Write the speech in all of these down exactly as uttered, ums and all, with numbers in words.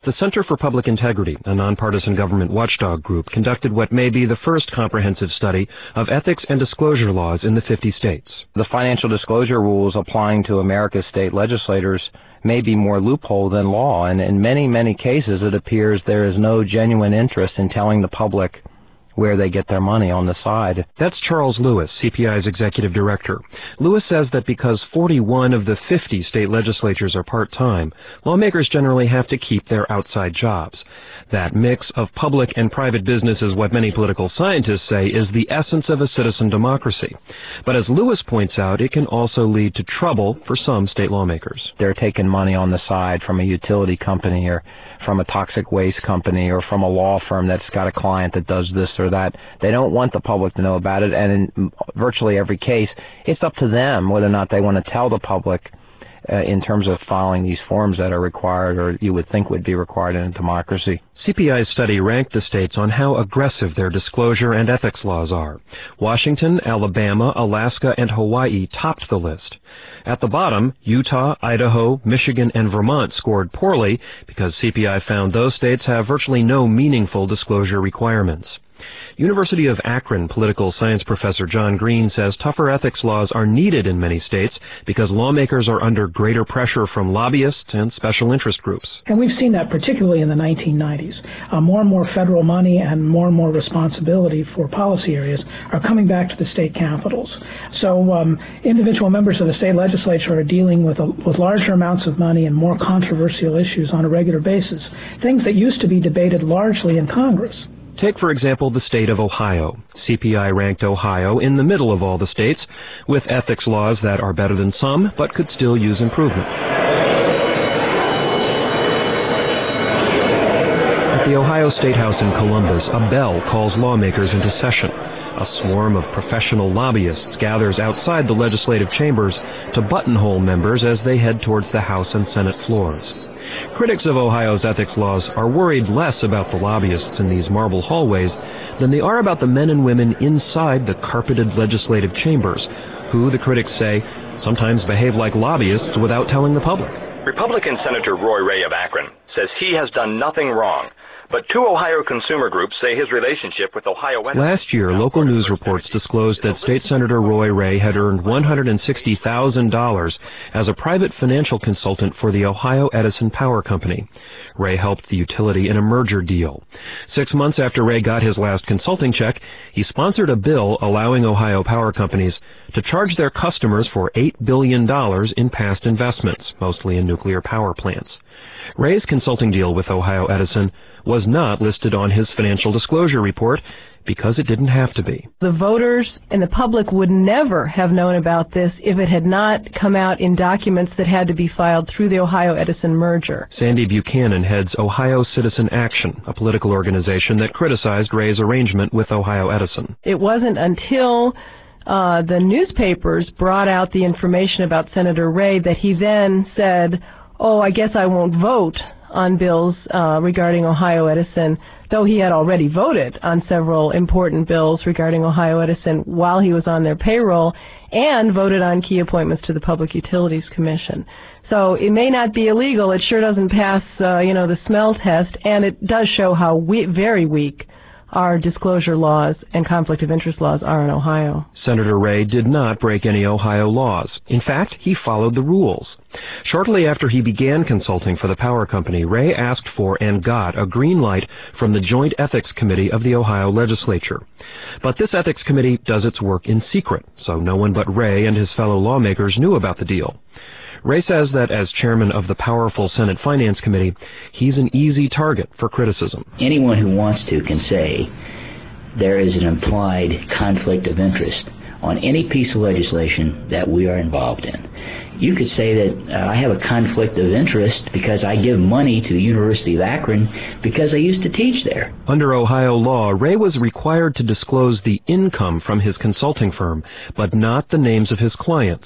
The Center for Public Integrity, a nonpartisan government watchdog group, conducted what may be the first comprehensive study of ethics and disclosure laws in the fifty states. The financial disclosure rules applying to America's state legislators may be more loophole than law, and in many, many cases it appears there is no genuine interest in telling the public where they get their money on the side. That's Charles Lewis, C P I's executive director. Lewis says that because forty-one of the fifty state legislatures are part-time, lawmakers generally have to keep their outside jobs. That mix of public and private business is what many political scientists say is the essence of a citizen democracy. But as Lewis points out, it can also lead to trouble for some state lawmakers. They're taking money on the side from a utility company or from a toxic waste company or from a law firm that's got a client that does this or that. They don't want the public to know about it, and in virtually every case, it's up to them whether or not they want to tell the public uh, in terms of filing these forms that are required or you would think would be required in a democracy. C P I's study ranked the states on how aggressive their disclosure and ethics laws are. Washington, Alabama, Alaska, and Hawaii topped the list. At the bottom, Utah, Idaho, Michigan, and Vermont scored poorly because C P I found those states have virtually no meaningful disclosure requirements. University of Akron political science professor John Green says tougher ethics laws are needed in many states because lawmakers are under greater pressure from lobbyists and special interest groups. And we've seen that particularly in the nineteen nineties. Uh, more and more federal money and more and more responsibility for policy areas are coming back to the state capitals. So um, individual members of the state legislature are dealing with, a, with larger amounts of money and more controversial issues on a regular basis, things that used to be debated largely in Congress. Take, for example, the state of Ohio. C P I ranked Ohio in the middle of all the states, with ethics laws that are better than some, but could still use improvement. At the Ohio State House in Columbus, a bell calls lawmakers into session. A swarm of professional lobbyists gathers outside the legislative chambers to buttonhole members as they head towards the House and Senate floors. Critics of Ohio's ethics laws are worried less about the lobbyists in these marble hallways than they are about the men and women inside the carpeted legislative chambers, who, the critics say, sometimes behave like lobbyists without telling the public. Republican Senator Roy Ray of Akron says he has done nothing wrong, but two Ohio consumer groups say his relationship with Ohio... Last year, local news reports disclosed that State Senator Roy Ray had earned one hundred sixty thousand dollars as a private financial consultant for the Ohio Edison Power Company. Ray helped the utility in a merger deal. Six months after Ray got his last consulting check, he sponsored a bill allowing Ohio power companies to charge their customers for eight billion dollars in past investments, mostly in nuclear power plants. Ray's consulting deal with Ohio Edison was not listed on his financial disclosure report because it didn't have to be. The voters and the public would never have known about this if it had not come out in documents that had to be filed through the Ohio Edison merger. Sandy Buchanan heads Ohio Citizen Action, a political organization that criticized Ray's arrangement with Ohio Edison. It wasn't until uh, the newspapers brought out the information about Senator Ray that he then said, oh, I guess I won't vote on bills uh, regarding Ohio Edison, though he had already voted on several important bills regarding Ohio Edison while he was on their payroll and voted on key appointments to the Public Utilities Commission. So it may not be illegal. It sure doesn't pass, uh, you know, the smell test, and it does show how we- very weak our disclosure laws and conflict of interest laws are in Ohio. Senator Ray did not break any Ohio laws. In fact, he followed the rules. Shortly after he began consulting for the power company, Ray asked for and got a green light from the Joint Ethics Committee of the Ohio Legislature. But this ethics committee does its work in secret, so no one but Ray and his fellow lawmakers knew about the deal. Ray says that as chairman of the powerful Senate Finance Committee, he's an easy target for criticism. Anyone who wants to can say there is an implied conflict of interest on any piece of legislation that we are involved in. You could say that uh, I have a conflict of interest because I give money to the University of Akron because I used to teach there. Under Ohio law, Ray was required to disclose the income from his consulting firm, but not the names of his clients.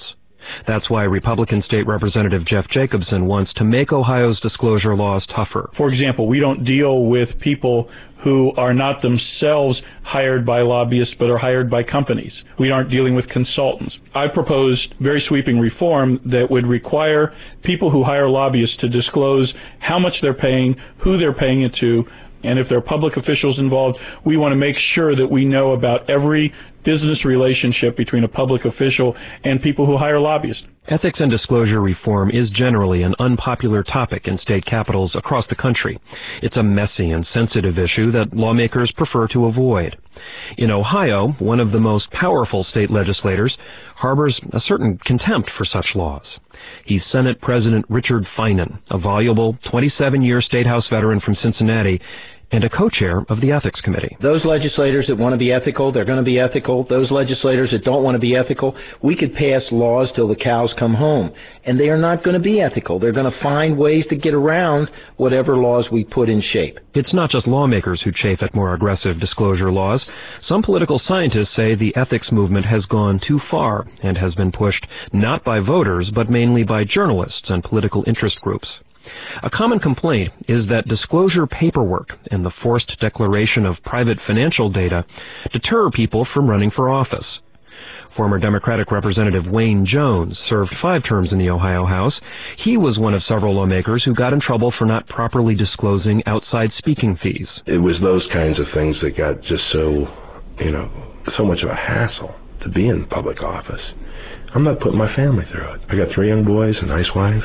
That's why Republican State Representative Jeff Jacobson wants to make Ohio's disclosure laws tougher. For example, we don't deal with people who are not themselves hired by lobbyists but are hired by companies. We aren't dealing with consultants. I proposed very sweeping reform that would require people who hire lobbyists to disclose how much they're paying, who they're paying it to, and if there are public officials involved, we want to make sure that we know about every business relationship between a public official and people who hire lobbyists. Ethics and disclosure reform is generally an unpopular topic in state capitals across the country. It's a messy and sensitive issue that lawmakers prefer to avoid. In Ohio, one of the most powerful state legislators harbors a certain contempt for such laws. He's Senate President Richard Finan, a voluble twenty-seven-year State House veteran from Cincinnati, and a co-chair of the Ethics Committee. Those legislators that want to be ethical, they're going to be ethical. Those legislators that don't want to be ethical, we could pass laws till the cows come home. And they are not going to be ethical. They're going to find ways to get around whatever laws we put in shape. It's not just lawmakers who chafe at more aggressive disclosure laws. Some political scientists say the ethics movement has gone too far and has been pushed not by voters, but mainly by journalists and political interest groups. A common complaint is that disclosure paperwork and the forced declaration of private financial data deter people from running for office. Former Democratic Representative Wayne Jones served five terms in the Ohio House. He was one of several lawmakers who got in trouble for not properly disclosing outside speaking fees. It was those kinds of things that got just so, you know, so much of a hassle to be in public office. I'm not putting my family through it. I got three young boys, a nice wife.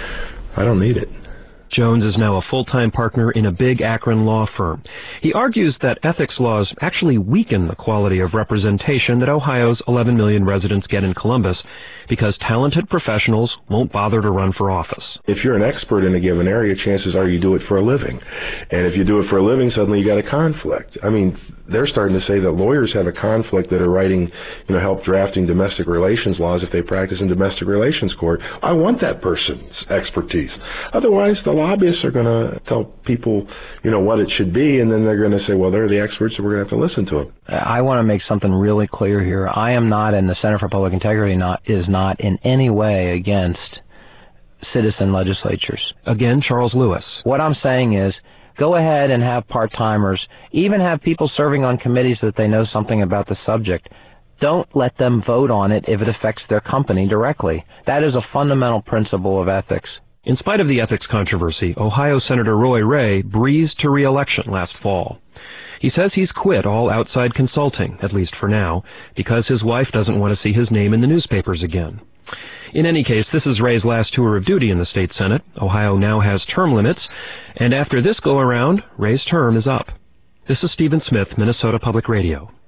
I don't need it. Jones is now a full-time partner in a big Akron law firm. He argues that ethics laws actually weaken the quality of representation that Ohio's eleven million residents get in Columbus because talented professionals won't bother to run for office. If you're an expert in a given area, chances are you do it for a living. And if you do it for a living, suddenly you got a conflict. I mean, they're starting to say that lawyers have a conflict that are writing, you know, help drafting domestic relations laws if they practice in domestic relations court. I want that person's expertise. Otherwise, the lobbyists are going to tell people, you know, what it should be, and then they're going to say, well, they're the experts, so we're going to have to listen to them. I want to make something really clear here. I am not, and the Center for Public Integrity not, is not in any way against citizen legislatures. Again, Charles Lewis. What I'm saying is, go ahead and have part-timers, even have people serving on committees that they know something about the subject. Don't let them vote on it if it affects their company directly. That is a fundamental principle of ethics. In spite of the ethics controversy, Ohio Senator Roy Ray breezed to re-election last fall. He says he's quit all outside consulting, at least for now, because his wife doesn't want to see his name in the newspapers again. In any case, this is Ray's last tour of duty in the state Senate. Ohio now has term limits, and after this go-around, Ray's term is up. This is Stephen Smith, Minnesota Public Radio.